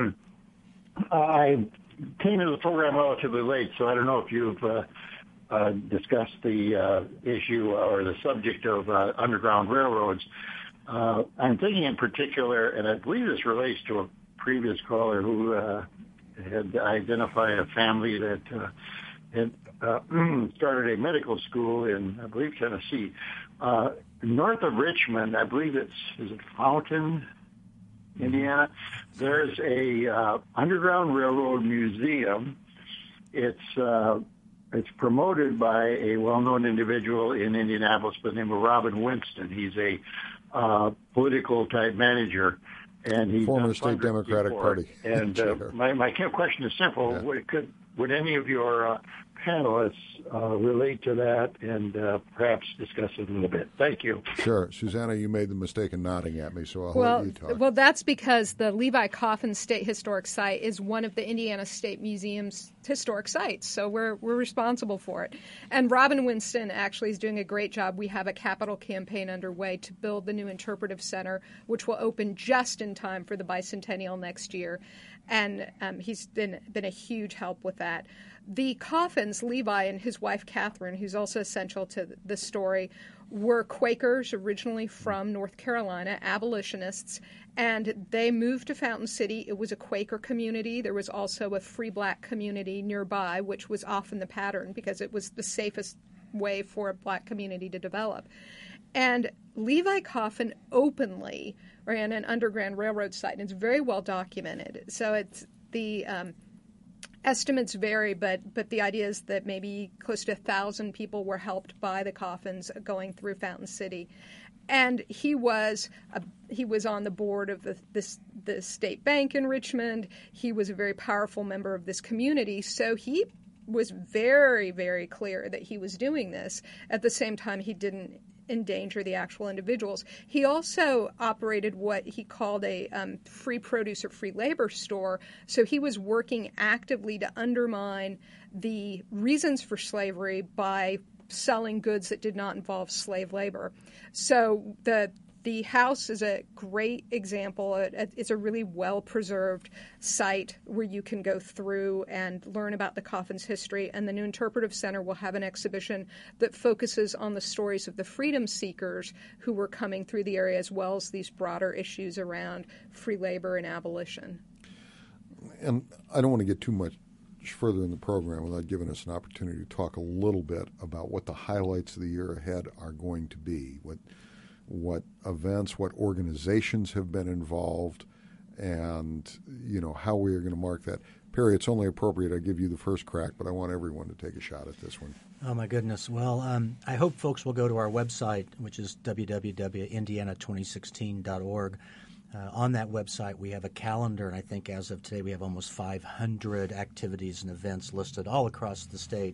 I came to the program relatively late, so I don't know if you've uh, uh, discussed the uh, issue or the subject of uh, underground railroads. Uh, I'm thinking in particular, and I believe this relates to a previous caller who uh, had identified a family that uh, had uh, started a medical school in, I believe, Tennessee. Uh, north of Richmond, I believe it's, is it Fountain, Indiana? There's a uh, Underground Railroad Museum. It's uh, it's promoted by a well-known individual in Indianapolis by the name of Robin Winston. He's a uh, political type manager. And he's
former state Democratic Party.
And uh, my, my question is simple.
Yeah.
Would, could, would any of your uh, panelists uh, relate to that and uh, perhaps discuss it a little bit? Thank you.
Sure. Susanna, you made the mistake of nodding at me, so I'll
well,
let you talk.
Well, that's because the Levi Coffin State Historic Site is one of the Indiana State Museum's historic sites, so we're we're responsible for it. And Robin Winston actually is doing a great job. We have a capital campaign underway to build the new interpretive center, which will open just in time for the bicentennial next year. And um, he's been been a huge help with that. The Coffins, Levi and his wife Catherine, who's also essential to the story, were Quakers originally from North Carolina, abolitionists, and they moved to Fountain City. It was a Quaker community. There was also a free black community nearby, which was often the pattern because it was the safest way for a black community to develop. And Levi Coffin openly ran an Underground Railroad site, and it's very well documented. So it's the um, estimates vary, but but the idea is that maybe close to a thousand people were helped by the Coffins going through Fountain City. And he was a, he was on the board of the, this, the state bank in Richmond. He was a very powerful member of this community, so he was very, very clear that he was doing this. At the same time, he didn't endanger the actual individuals. He also operated what he called a um, free produce or free labor store, so he was working actively to undermine the reasons for slavery by selling goods that did not involve slave labor. So the the house is a great example. It, it's a really well-preserved site where you can go through and learn about the Coffin's history, and the new Interpretive Center will have an exhibition that focuses on the stories of the freedom seekers who were coming through the area, as well as these broader issues around free labor and abolition.
And I don't want to get too much further in the program without giving us an opportunity to talk a little bit about what the highlights of the year ahead are going to be, what what events, what organizations have been involved, and, you know, how we are going to mark that. Perry, it's only appropriate I give you the first crack, but I want everyone to take a shot at this one.
Oh, my goodness. Well, um, I hope folks will go to our website, which is w w w dot indiana twenty sixteen dot org. Uh, on that website, we have a calendar, and I think as of today we have almost five hundred activities and events listed all across the state.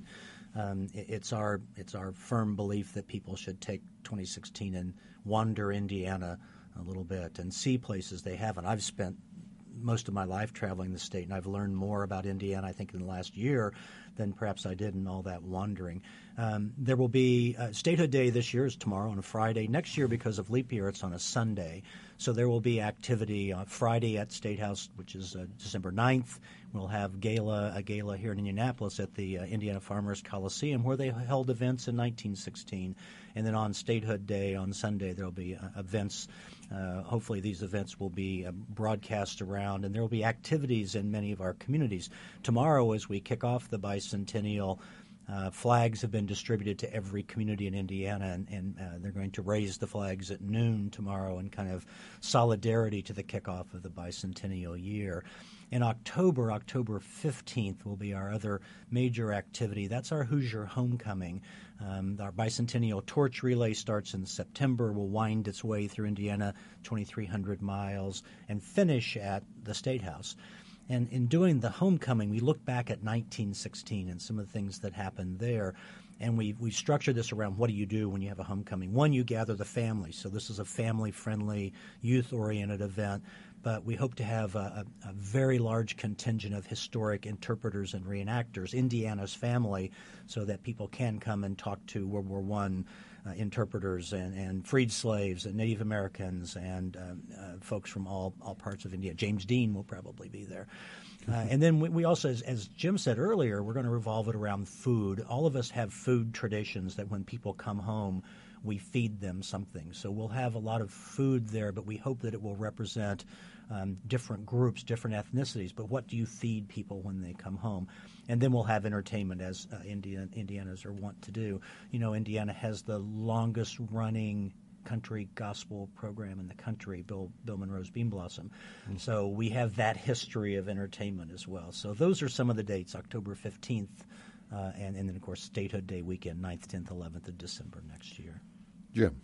Um, it, it's our it's our firm belief that people should take twenty sixteen and wander Indiana a little bit and see places they haven't. I've spent most of my life traveling the state, and I've learned more about Indiana, I think, in the last year than perhaps I did in all that wandering. Um, there will be uh, Statehood Day this year is tomorrow on a Friday. Next year, because of leap year, it's on a Sunday. So there will be activity on Friday at State House, which is uh, December ninth. We'll have gala, a gala here in Indianapolis at the uh, Indiana Farmers Coliseum, where they held events in nineteen sixteen. And then on Statehood Day on Sunday, there will be uh, events. Uh, hopefully these events will be uh, broadcast around, and there will be activities in many of our communities. Tomorrow, as we kick off the bicentennial, uh, flags have been distributed to every community in Indiana, and, and uh, they're going to raise the flags at noon tomorrow in kind of solidarity to the kickoff of the bicentennial year. In October, October fifteenth, will be our other major activity. That's our Hoosier Homecoming. Um, our bicentennial torch relay starts in September, will wind its way through Indiana, twenty-three hundred miles, and finish at the State House. And in doing the homecoming, we look back at nineteen sixteen and some of the things that happened there. And we we structure this around what do you do when you have a homecoming. One, you gather the family. So this is a family-friendly, youth-oriented event. But we hope to have a, a, a very large contingent of historic interpreters and reenactors, Indiana's family, so that people can come and talk to World War One uh, interpreters and, and freed slaves and Native Americans and um, uh, folks from all, all parts of India. James Dean will probably be there. Uh, and then we, we also, as, as Jim said earlier, we're going to revolve it around food. All of us have food traditions that when people come home, we feed them something. So we'll have a lot of food there, but we hope that it will represent um, different groups, different ethnicities. But what do you feed people when they come home? And then we'll have entertainment, as uh, Indiana, Indianas are wont to do. You know, Indiana has the longest running country gospel program in the country, Bill Bill Monroe's Bean Blossom. Mm-hmm. So we have that history of entertainment as well. So those are some of the dates, October fifteenth, uh, and, and then, of course, Statehood Day weekend, ninth, tenth, eleventh of December next year.
Jim.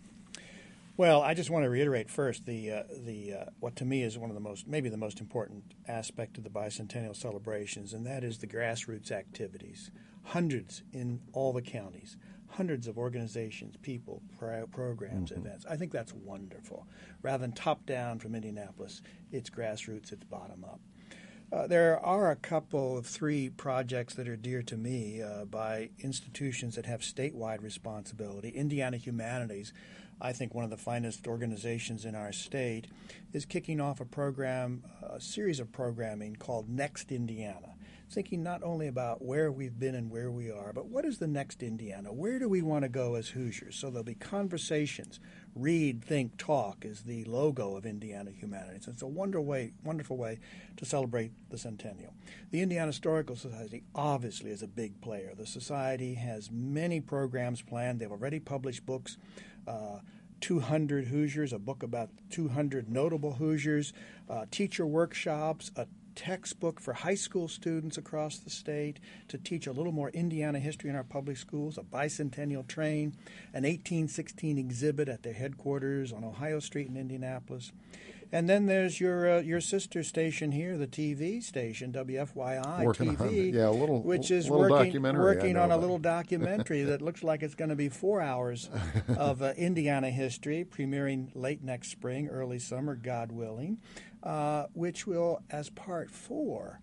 Well, I just want to reiterate first the uh, the uh, what to me is one of the most, maybe the most important aspect of the bicentennial celebrations, and that is the grassroots activities. Hundreds in all the counties, hundreds of organizations, people, pro- programs, mm-hmm. events. I think that's wonderful. Rather than top down from Indianapolis, it's grassroots, it's bottom up. Uh, there are a couple of three projects that are dear to me uh, by institutions that have statewide responsibility. Indiana Humanities, I think one of the finest organizations in our state, is kicking off a program, a series of programming called Next Indiana, thinking not only about where we've been and where we are, but what is the next Indiana? Where do we want to go as Hoosiers? So there'll be conversations. Read, think, talk is the logo of Indiana Humanities. It's a wonderful way, wonderful way to celebrate the centennial. The Indiana Historical Society obviously is a big player. The Society has many programs planned. They've already published books. Uh, two hundred Hoosiers, a book about two hundred notable Hoosiers, uh, teacher workshops, a textbook for high school students across the state to teach a little more Indiana history in our public schools, a bicentennial train, an eighteen sixteen exhibit at their headquarters on Ohio Street in Indianapolis. And then there's your uh, your sister station here, the T V station, W F Y I
working
T V,
on, yeah, a little,
which is
little
working, working on
about.
a little documentary that looks like it's going to be four hours of uh, Indiana history, premiering late next spring, early summer, God willing, uh, which will, as part four,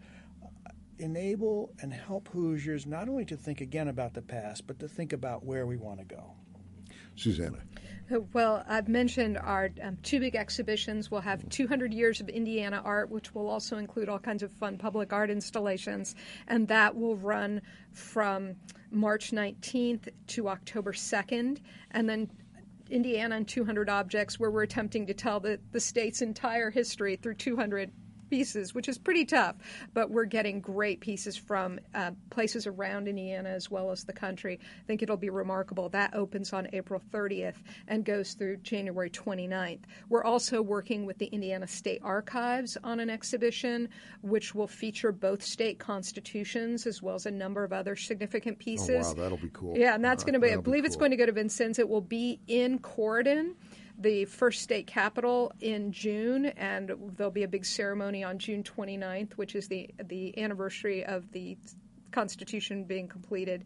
enable and help Hoosiers not only to think again about the past, but to think about where we want to go.
Susanna.
Well, I've mentioned our um, two big exhibitions. We'll have two hundred years of Indiana art, which will also include all kinds of fun public art installations, and that will run from March nineteenth to October second, and then Indiana and two hundred Objects, where we're attempting to tell the, the state's entire history through two hundred pieces, which is pretty tough, but we're getting great pieces from uh, places around Indiana as well as the country. I think it'll be remarkable. That opens on April thirtieth and goes through January twenty-ninth. We're also working with the Indiana State Archives on an exhibition which will feature both state constitutions as well as a number of other significant pieces.
Oh, wow, that'll be cool.
Yeah, and that's
uh,
going to be, I believe
be
it's
cool.
going to go to Vincennes. It will be in Corydon, the first state capital, in June, and there'll be a big ceremony on June twenty-ninth, which is the the anniversary of the Constitution being completed.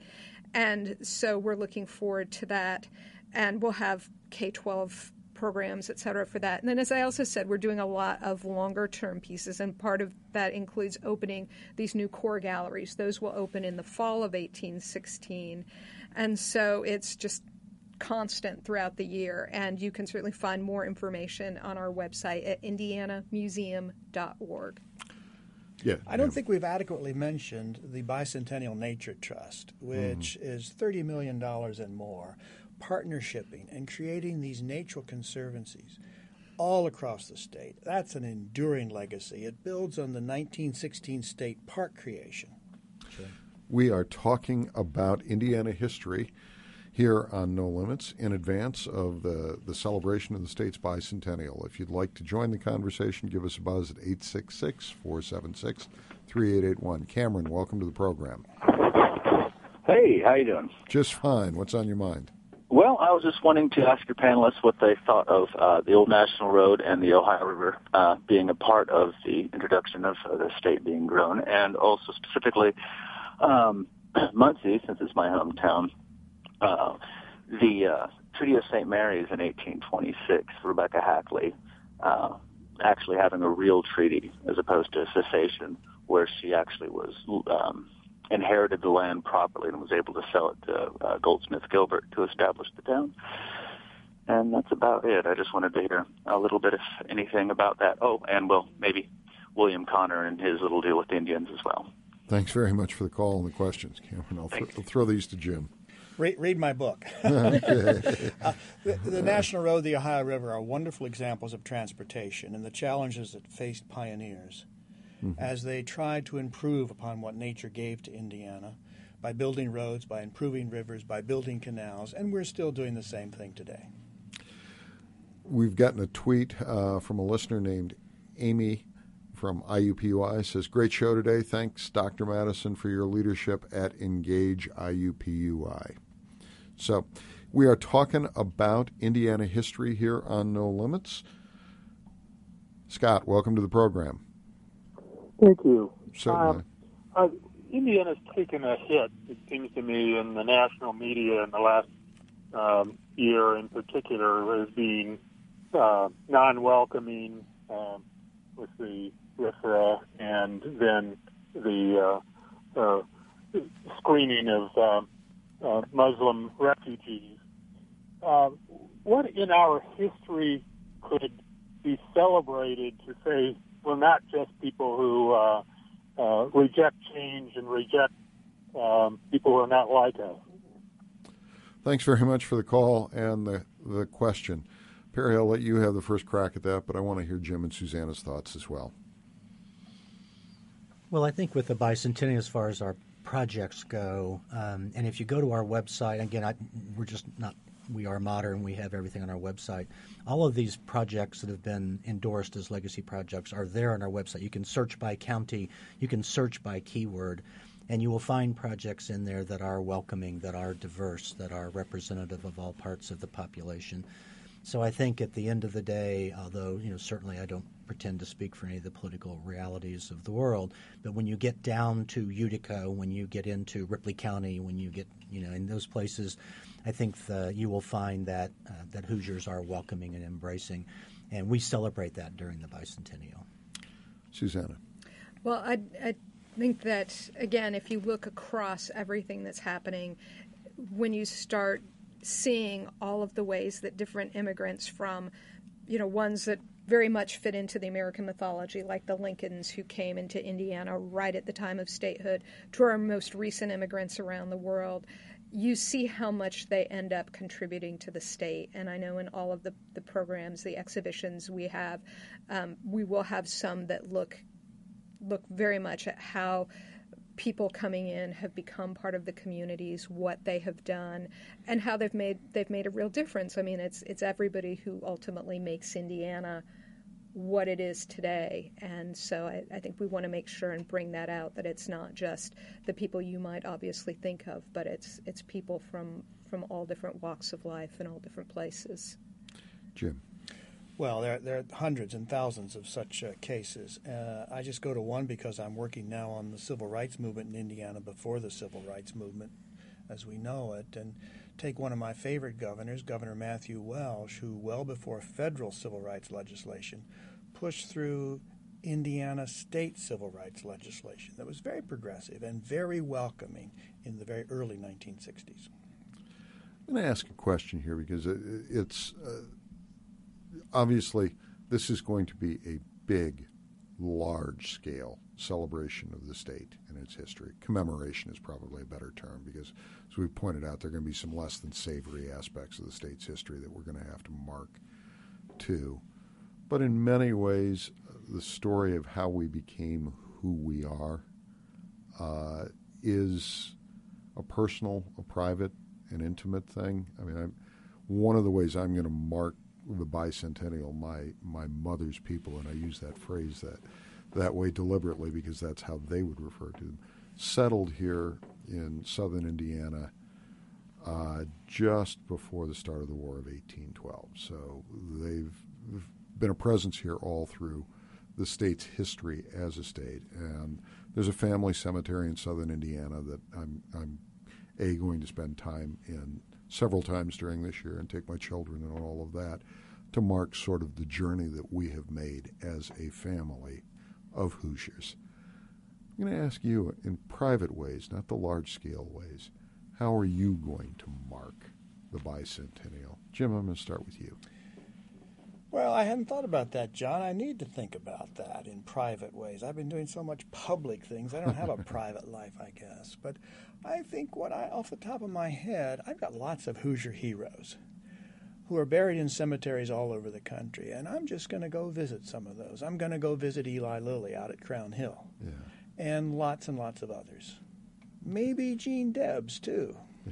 And so we're looking forward to that. And we'll have K twelve programs, et cetera, for that. And then, as I also said, we're doing a lot of longer-term pieces, and part of that includes opening these new core galleries. Those will open in the fall of eighteen sixteen. And so it's just constant throughout the year, and you can certainly find more information on our website at indiana museum dot org.
Yeah,
I don't
yeah.
think we've adequately mentioned the Bicentennial Nature Trust, which mm. is thirty million dollars and more, partnershiping and creating these natural conservancies all across the state. That's an enduring legacy. It builds on the nineteen sixteen state park creation.
Sure. We are talking about Indiana history here on No Limits in advance of the, the celebration of the state's bicentennial. If you'd like to join the conversation, give us a buzz at eight six six, four seven six, three eight eight one. Cameron, welcome to the program.
Hey, how you doing?
Just fine. What's on your mind?
Well, I was just wanting to ask your panelists what they thought of uh, the Old National Road and the Ohio River uh, being a part of the introduction of uh, the state being grown, and also specifically um, Muncie, since it's my hometown. Uh, the uh, Treaty of Saint Mary's in eighteen twenty-six, Rebecca Hackley uh, actually having a real treaty as opposed to a cessation where she actually was um, inherited the land properly and was able to sell it to uh, Goldsmith Gilbert to establish the town. And that's about it. I just wanted to hear a little bit, if anything, about that. Oh, and, well, maybe William Connor and his little deal with the Indians as well.
Thanks very much for the call and the questions, Cameron. I'll, th- I'll throw these to Jim.
Read, read my book. uh, the, the National Road, the Ohio River are wonderful examples of transportation and the challenges that faced pioneers mm-hmm. as they tried to improve upon what nature gave to Indiana by building roads, by improving rivers, by building canals, and we're still doing the same thing today.
We've gotten a tweet uh, from a listener named Amy from I U P U I. Says, great show today. Thanks, Doctor Madison, for your leadership at Engage I U P U I. So we are talking about Indiana history here on No Limits. Scott, welcome to the program.
Thank you.
Certainly.
Um, uh, Indiana's taken a hit, it seems to me, in the national media in the last um, year in particular as being uh, non-welcoming uh, with the R I F R A and then the uh, uh, screening of uh, uh, Muslim refugees. Uh, what in our history could be celebrated to say we're not just people who uh, uh, reject change and reject um, people who are not like us?
Thanks very much for the call and the, the question. Perry, I'll let you have the first crack at that, but I want to hear Jim and Susanna's thoughts as well.
Well, I think with the bicentennial, as far as our projects go, um, and if you go to our website, again, I, we're just not, we are modern, we have everything on our website. All of these projects that have been endorsed as legacy projects are there on our website. You can search by county, you can search by keyword, and you will find projects in there that are welcoming, that are diverse, that are representative of all parts of the population. So I think at the end of the day, although, you know, certainly I don't pretend to speak for any of the political realities of the world, but when you get down to Utica, when you get into Ripley County, when you get, you know, in those places, I think the, you will find that uh, that Hoosiers are welcoming and embracing, and we celebrate that during the bicentennial.
Susanna.
Well, I, I think that, again, if you look across everything that's happening, when you start seeing all of the ways that different immigrants from, you know, ones that very much fit into the American mythology, like the Lincolns who came into Indiana right at the time of statehood, to our most recent immigrants around the world, you see how much they end up contributing to the state. And I know in all of the, the programs, the exhibitions we have, um, we will have some that look look very much at how people coming in have become part of the communities, what they have done, and how they've made they've made a real difference. I mean, it's it's everybody who ultimately makes Indiana what it is today. And so I, I think we want to make sure and bring that out, that it's not just the people you might obviously think of, but it's it's people from, from all different walks of life and all different places.
Jim.
Well, there, there are hundreds and thousands of such uh, cases. Uh, I just go to one because I'm working now on the civil rights movement in Indiana before the civil rights movement. as we know it. And take one of my favorite governors, Governor Matthew Welsh, who well before federal civil rights legislation pushed through Indiana state civil rights legislation that was very progressive and very welcoming in the very early nineteen sixties.
I'm going to ask a question here because it's uh, obviously this is going to be a big, large-scale celebration of the state and its history. Commemoration is probably a better term because, as we pointed out, there are going to be some less than savory aspects of the state's history that we're going to have to mark too. But in many ways, the story of how we became who we are uh, is a personal, a private, an intimate thing. I mean, I'm, one of the ways I'm going to mark the bicentennial, my my mother's people, and I use that phrase that that way deliberately because that's how they would refer to them, settled here in southern Indiana uh, just before the start of the War of eighteen twelve. So they've been a presence here all through the state's history as a state. And there's a family cemetery in southern Indiana that I'm, I'm A, going to spend time in several times during this year and take my children and all of that to mark sort of the journey that we have made as a family of Hoosiers. I'm going to ask you in private ways, not the large-scale ways, how are you going to mark the bicentennial? Jim, I'm going to start with you.
Well, I hadn't thought about that, John. I need to think about that in private ways. I've been doing so much public things. I don't have a private life, I guess. But I think what I, off the top of my head, I've got lots of Hoosier heroes who are buried in cemeteries all over the country, and I'm just going to go visit some of those. I'm going to go visit Eli Lilly out at Crown Hill, yeah. and lots and lots of others. Maybe Gene Debs, too.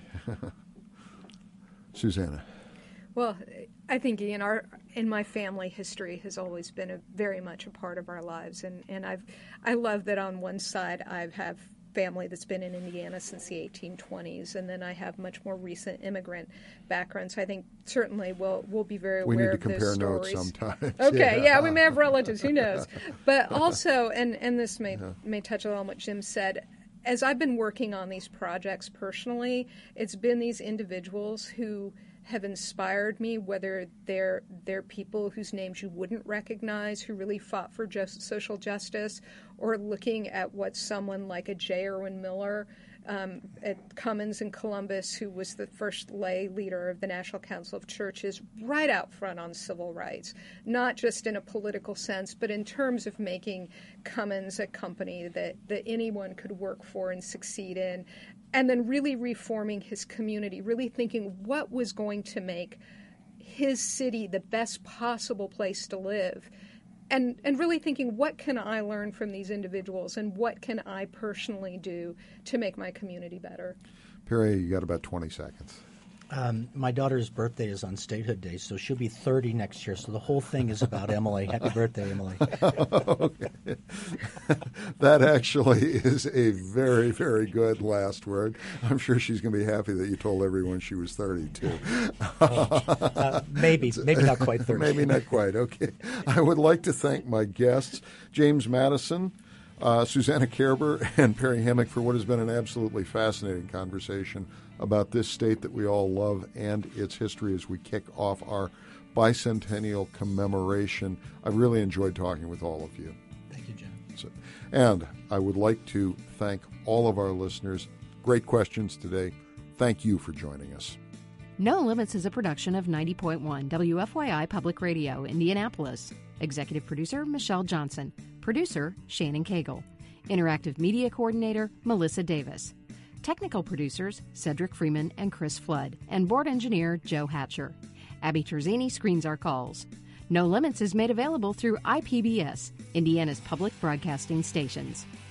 Susanna.
Well, I think Ian, our in my family, history has always been a, very much a part of our lives, and, and I've I love that on one side I have family that's been in Indiana since the eighteen twenties, and then I have much more recent immigrant background. So I think certainly we'll we'll be very
we
aware
need to
of those
compare
stories.
Notes sometimes.
Okay,
yeah.
yeah, we may have relatives, who knows? But also, and and this may
yeah.
may touch on what Jim said. As I've been working on these projects personally, it's been these individuals who have inspired me, whether they're they're people whose names you wouldn't recognize, who really fought for just social justice, or looking at what someone like a J. Erwin Miller um, at Cummins in Columbus, who was the first lay leader of the National Council of Churches, right out front on civil rights, not just in a political sense, but in terms of making Cummins a company that, that anyone could work for and succeed in. And then really reforming his community, really thinking what was going to make his city the best possible place to live. And and really thinking, what can I learn from these individuals and what can I personally do to make my community better?
Perry, you got about twenty seconds.
Um, my daughter's birthday is on Statehood Day, so she'll be thirty next year. So the whole thing is about Emily. Happy birthday, Emily.
Okay. That actually is a very, very good last word. I'm sure she's going to be happy that you told everyone she was thirty, too.
uh, maybe. Maybe not quite thirty.
Maybe not quite. Okay. I would like to thank my guests, James Madison, uh, Susanna Kerber, and Perry Hammock, for what has been an absolutely fascinating conversation about this state that we all love and its history as we kick off our bicentennial commemoration. I really enjoyed talking with all of you.
Thank you, John.
So, and I would like to thank all of our listeners. Great questions today. Thank you for joining us.
No Limits is a production of ninety point one W F Y I Public Radio, Indianapolis. Executive producer, Michelle Johnson. Producer, Shannon Cagle. Interactive Media Coordinator, Melissa Davis. Technical producers, Cedric Freeman and Chris Flood. And board engineer, Joe Hatcher. Abby Terzini screens our calls. No Limits is made available through I P B S, Indiana's public broadcasting stations.